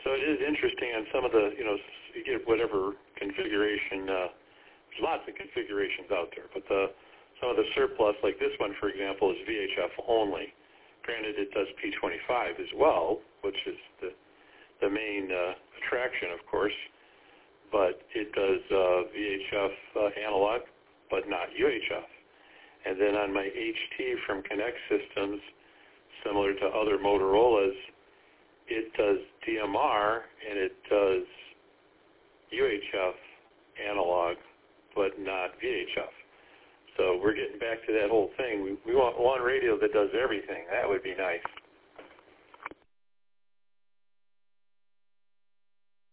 So it is interesting on some of the, you get whatever configuration. There's lots of configurations out there, but some of the surplus, like this one, for example, is VHF only. Granted, it does P25 as well, which is the main attraction, of course, but it does VHF analog, but not UHF. And then on my HT from Connect Systems, similar to other Motorola's, it does DMR and it does UHF analog, but not VHF. So we're getting back to that whole thing. We want one radio that does everything. That would be nice.